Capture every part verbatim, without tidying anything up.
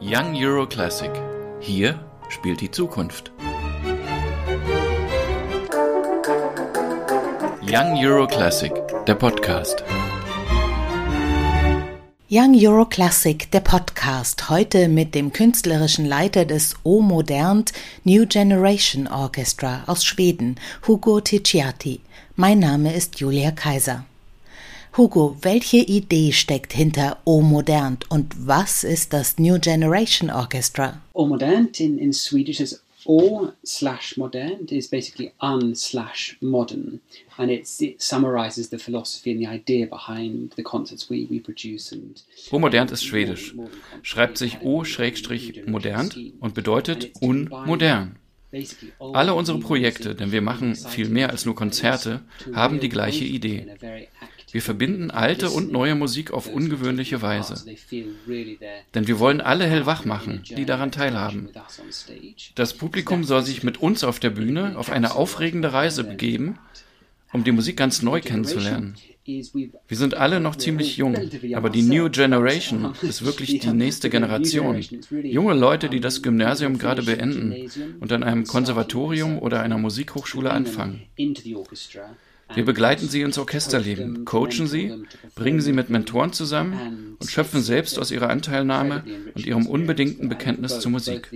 Young Euro Classic. Hier spielt die Zukunft. Young Euro Classic, der Podcast. Young Euro Classic, der Podcast, heute mit dem künstlerischen Leiter des O Modernt New Generation Orchestra aus Schweden, Hugo Ticciati. Mein Name ist Julia Kaiser. Hugo, welche Idee steckt hinter O Modernt und was ist das New Generation Orchestra? O Modernt in, in Swedish is O slash Modernt is basically un slash modern, and it's, it summarizes the philosophy and the idea behind the concerts we, we produce. And O Modernt ist schwedisch, schreibt sich O-Modernt und bedeutet unmodern. Alle unsere Projekte, denn wir machen viel mehr als nur Konzerte, haben die gleiche Idee. Wir verbinden alte und neue Musik auf ungewöhnliche Weise. Denn wir wollen alle hellwach machen, die daran teilhaben. Das Publikum soll sich mit uns auf der Bühne auf eine aufregende Reise begeben, um die Musik ganz neu kennenzulernen. Wir sind alle noch ziemlich jung, aber die New Generation ist wirklich die nächste Generation. Junge Leute, die das Gymnasium gerade beenden und an einem Konservatorium oder einer Musikhochschule anfangen. Wir begleiten sie ins Orchesterleben, coachen sie, bringen sie mit Mentoren zusammen und schöpfen selbst aus ihrer Anteilnahme und ihrem unbedingten Bekenntnis zur Musik.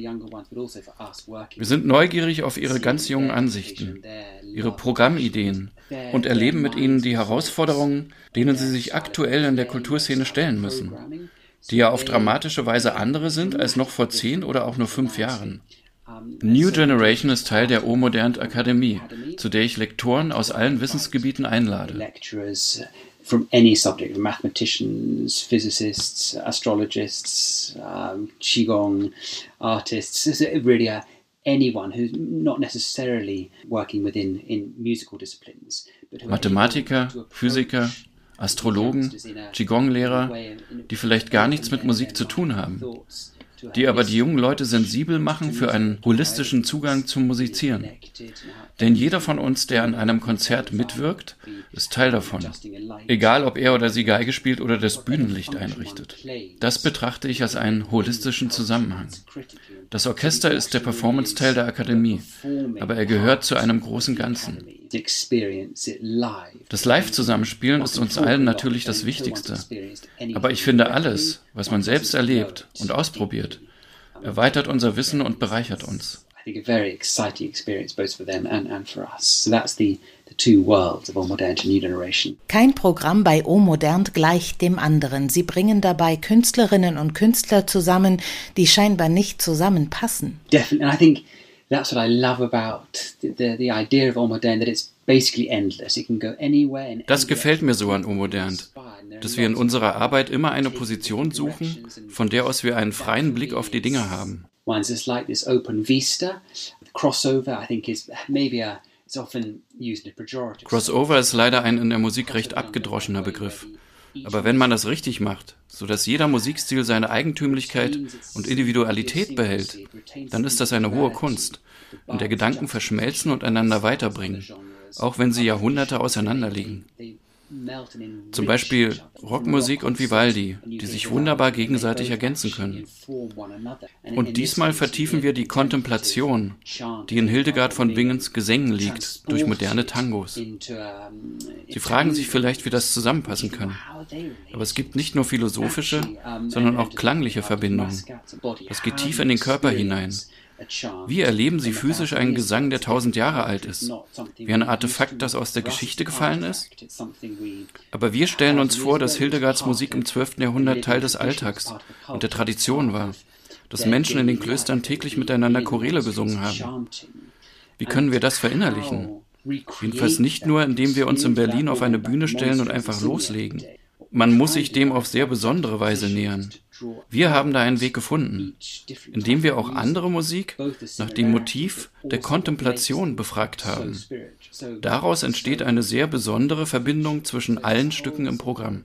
Wir sind neugierig auf ihre ganz jungen Ansichten, ihre Programmideen und erleben mit ihnen die Herausforderungen, denen sie sich aktuell in der Kulturszene stellen müssen, die ja auf dramatische Weise andere sind als noch vor zehn oder auch nur fünf Jahren. New Generation ist Teil der O Modernt Akademie, zu der ich Lektoren aus allen Wissensgebieten einlade. From any subject, mathematicians, physicists, astrologists, um, Qigong artists, really uh, anyone who's not necessarily working within in musical disciplines. Mathematiker, Physiker, Astrologen, Qigong-Lehrer, die vielleicht gar nichts mit Musik zu tun haben, die aber die jungen Leute sensibel machen für einen holistischen Zugang zum Musizieren. Denn jeder von uns, der an einem Konzert mitwirkt, ist Teil davon. Egal, ob er oder sie Geige spielt oder das Bühnenlicht einrichtet. Das betrachte ich als einen holistischen Zusammenhang. Das Orchester ist der Performance-Teil der Akademie, aber er gehört zu einem großen Ganzen. Das Live-Zusammenspielen ist uns allen natürlich das Wichtigste. Aber ich finde, alles, was man selbst erlebt und ausprobiert, erweitert unser Wissen und bereichert uns. Kein Programm bei O Modernt gleicht dem anderen. Sie bringen dabei Künstlerinnen und Künstler zusammen, die scheinbar nicht zusammenpassen. Definitely, and I think that's what I love about the, the, the idea of O Modernt, that it's basically endless. It can go anywhere and Das gefällt mir so an O Modernt, dass wir in unserer Arbeit immer eine Position suchen, von der aus wir einen freien Blick auf die Dinge haben. One's just like this open vista. Crossover, I think, is maybe a, it's often used in a pejorative. Crossover ist leider ein in der Musik recht abgedroschener Begriff. Aber wenn man das richtig macht, sodass jeder Musikstil seine Eigentümlichkeit und Individualität behält, dann ist das eine hohe Kunst, in der Gedanken verschmelzen und einander weiterbringen, auch wenn sie Jahrhunderte auseinanderliegen. Zum Beispiel Rockmusik und Vivaldi, die sich wunderbar gegenseitig ergänzen können. Und diesmal vertiefen wir die Kontemplation, die in Hildegard von Bingens Gesängen liegt, durch moderne Tangos. Sie fragen sich vielleicht, wie das zusammenpassen kann. Aber es gibt nicht nur philosophische, sondern auch klangliche Verbindungen. Das geht tief in den Körper hinein. Wie erleben Sie physisch einen Gesang, der tausend Jahre alt ist? Wie ein Artefakt, das aus der Geschichte gefallen ist? Aber wir stellen uns vor, dass Hildegards Musik im zwölften Jahrhundert Teil des Alltags und der Tradition war, dass Menschen in den Klöstern täglich miteinander Choräle gesungen haben. Wie können wir das verinnerlichen? Jedenfalls nicht nur, indem wir uns in Berlin auf eine Bühne stellen und einfach loslegen. Man muss sich dem auf sehr besondere Weise nähern. Wir haben da einen Weg gefunden, indem wir auch andere Musik nach dem Motiv der Kontemplation befragt haben. Daraus entsteht eine sehr besondere Verbindung zwischen allen Stücken im Programm.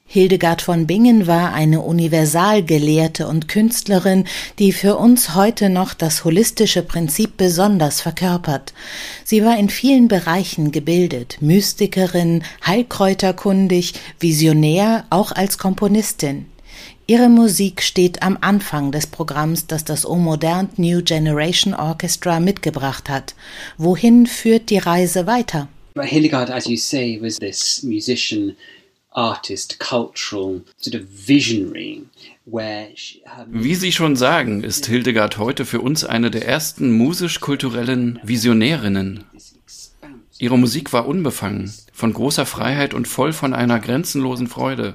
Hildegard von Bingen war eine Universalgelehrte und Künstlerin, die für uns heute noch das holistische Prinzip besonders verkörpert. Sie war in vielen Bereichen gebildet, Mystikerin, heilkräuterkundig, visionär, auch als Komponistin. Ihre Musik steht am Anfang des Programms, das das Eau Moderne New Generation Orchestra mitgebracht hat. Wohin führt die Reise weiter? Hildegard, as you say, was this musician, artist, cultural, sort of visionary, where she, Wie Sie schon sagen, ist Hildegard heute für uns eine der ersten musisch-kulturellen Visionärinnen. Ihre Musik war unbefangen, von großer Freiheit und voll von einer grenzenlosen Freude.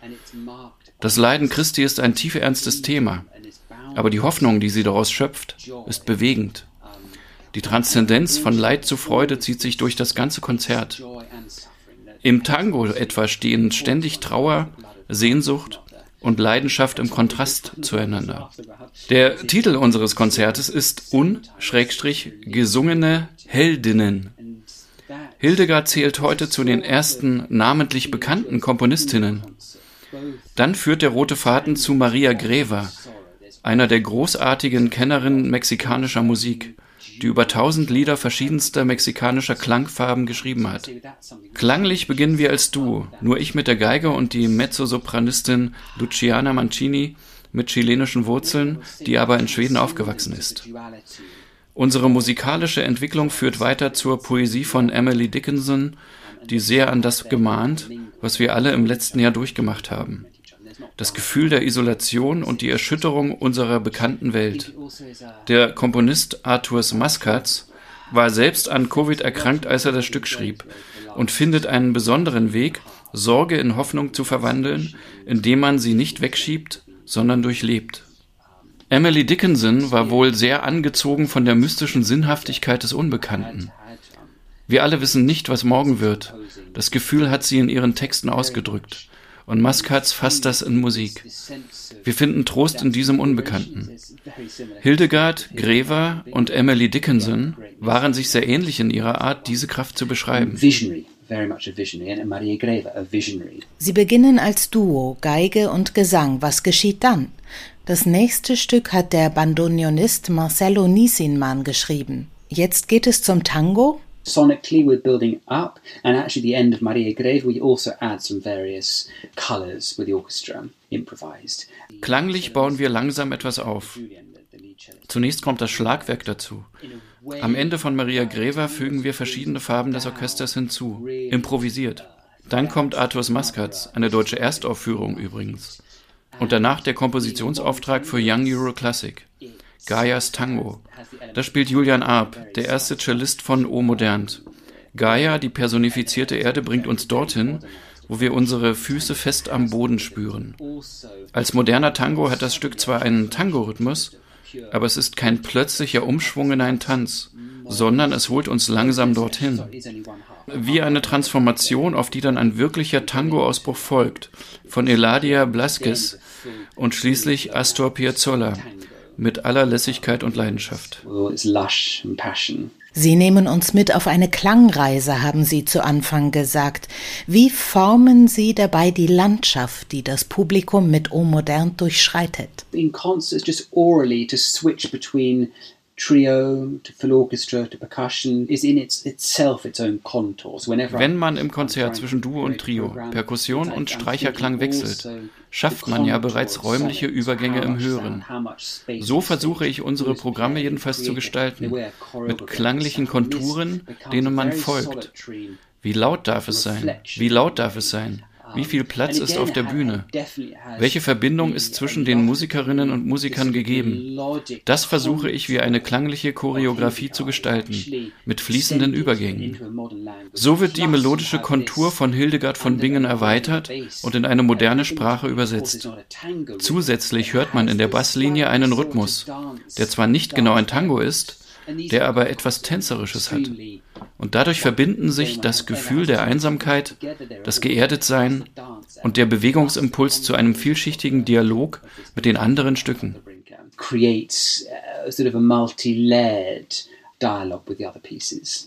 Das Leiden Christi ist ein tief ernstes Thema, aber die Hoffnung, die sie daraus schöpft, ist bewegend. Die Transzendenz von Leid zu Freude zieht sich durch das ganze Konzert. Im Tango etwa stehen ständig Trauer, Sehnsucht und Leidenschaft im Kontrast zueinander. Der Titel unseres Konzertes ist Un-gesungene Heldinnen. Hildegard zählt heute zu den ersten namentlich bekannten Komponistinnen. Dann führt der rote Faden zu Maria Greva, einer der großartigen Kennerinnen mexikanischer Musik, die über tausend Lieder verschiedenster mexikanischer Klangfarben geschrieben hat. Klanglich beginnen wir als Duo, nur ich mit der Geige und die Mezzosopranistin Luciana Mancini mit chilenischen Wurzeln, die aber in Schweden aufgewachsen ist. Unsere musikalische Entwicklung führt weiter zur Poesie von Emily Dickinson, die sehr an das gemahnt, was wir alle im letzten Jahr durchgemacht haben. Das Gefühl der Isolation und die Erschütterung unserer bekannten Welt. Der Komponist Arthurs Mascats war selbst an Covid erkrankt, als er das Stück schrieb, und findet einen besonderen Weg, Sorge in Hoffnung zu verwandeln, indem man sie nicht wegschiebt, sondern durchlebt. Emily Dickinson war wohl sehr angezogen von der mystischen Sinnhaftigkeit des Unbekannten. Wir alle wissen nicht, was morgen wird. Das Gefühl hat sie in ihren Texten ausgedrückt. Und Mascats fasst das in Musik. Wir finden Trost in diesem Unbekannten. Hildegard, Greva und Emily Dickinson waren sich sehr ähnlich in ihrer Art, diese Kraft zu beschreiben. Sie beginnen als Duo, Geige und Gesang. Was geschieht dann? Das nächste Stück hat der Bandoneonist Marcelo Nisinman geschrieben. Jetzt geht es zum Tango. Sonically, we're building up, and actually, the end of Maria Greva, we also add some various colours with the orchestra, improvised. Klanglich bauen wir langsam etwas auf. Zunächst kommt das Schlagwerk dazu. Am Ende von Maria Greva fügen wir verschiedene Farben des Orchesters hinzu, improvisiert. Dann kommt Arthurs Mascats, eine deutsche Erstaufführung übrigens. Und danach der Kompositionsauftrag für Young Euro Classic. Gaias Tango. Da spielt Julian Arp, der erste Cellist von Eau Moderne. Gaia, die personifizierte Erde, bringt uns dorthin, wo wir unsere Füße fest am Boden spüren. Als moderner Tango hat das Stück zwar einen Tango-Rhythmus, aber es ist kein plötzlicher Umschwung in einen Tanz, sondern es holt uns langsam dorthin. Wie eine Transformation, auf die dann ein wirklicher Tango-Ausbruch folgt, von Eladia Blasquez und schließlich Astor Piazzolla. Mit aller Lässigkeit und Leidenschaft. Sie nehmen uns mit auf eine Klangreise, haben Sie zu Anfang gesagt. Wie formen Sie dabei die Landschaft, die das Publikum mit Eau Moderne durchschreitet? In concerts, just orally to switch between trio to full orchestra to percussion is in its, itself its own contours. Wenn man im Konzert zwischen Duo und Trio, Perkussion und Streicherklang wechselt, schafft man ja bereits räumliche Übergänge im Hören. So versuche ich unsere Programme jedenfalls zu gestalten, mit klanglichen Konturen, denen man folgt. Wie laut darf es sein? Wie laut darf es sein? Wie viel Platz ist auf der Bühne? Welche Verbindung ist zwischen den Musikerinnen und Musikern gegeben? Das versuche ich wie eine klangliche Choreografie zu gestalten, mit fließenden Übergängen. So wird die melodische Kontur von Hildegard von Bingen erweitert und in eine moderne Sprache übersetzt. Zusätzlich hört man in der Basslinie einen Rhythmus, der zwar nicht genau ein Tango ist, der aber etwas Tänzerisches hat. Und dadurch verbinden sich das Gefühl der Einsamkeit, das Geerdetsein und der Bewegungsimpuls zu einem vielschichtigen Dialog mit den anderen Stücken. Creates a sort of a multi-layered dialogue with the other pieces.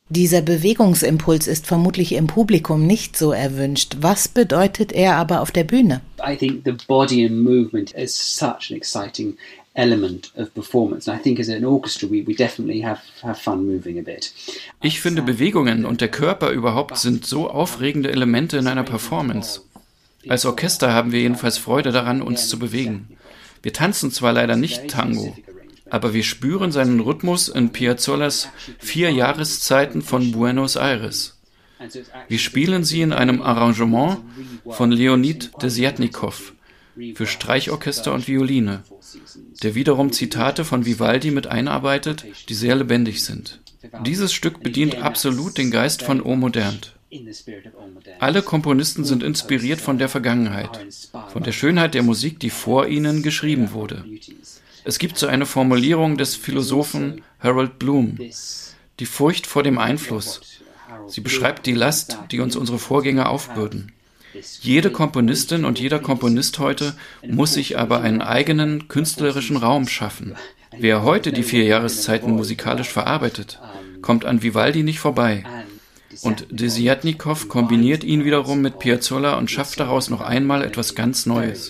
Dieser Bewegungsimpuls ist vermutlich im Publikum nicht so erwünscht. Was bedeutet er aber auf der Bühne? I think the body and movement is such an exciting element of performance. And I think as an orchestra we, we definitely have, have fun moving a bit. Ich finde, Bewegungen und der Körper überhaupt sind so aufregende Elemente in einer Performance. Als Orchester haben wir jedenfalls Freude daran, uns zu bewegen. Wir tanzen zwar leider nicht Tango, aber wir spüren seinen Rhythmus in Piazzolas Vier Jahreszeiten von Buenos Aires. Wir spielen sie in einem Arrangement von Leonid Desyatnikow für Streichorchester und Violine, der wiederum Zitate von Vivaldi mit einarbeitet, die sehr lebendig sind. Dieses Stück bedient absolut den Geist von O Modernt. Alle Komponisten sind inspiriert von der Vergangenheit, von der Schönheit der Musik, die vor ihnen geschrieben wurde. Es gibt so eine Formulierung des Philosophen Harold Bloom, die Furcht vor dem Einfluss. Sie beschreibt die Last, die uns unsere Vorgänger aufbürden. Jede Komponistin und jeder Komponist heute muss sich aber einen eigenen künstlerischen Raum schaffen. Wer heute die vier Jahreszeiten musikalisch verarbeitet, kommt an Vivaldi nicht vorbei. Und Desyatnikow kombiniert ihn wiederum mit Piazzolla und schafft daraus noch einmal etwas ganz Neues.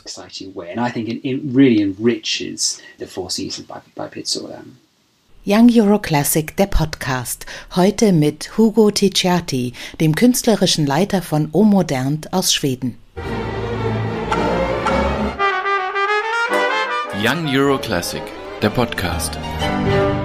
Young Euro Classic, der Podcast. Heute mit Hugo Ticciati, dem künstlerischen Leiter von O Modernt aus Schweden. Young Euro Classic, der Podcast.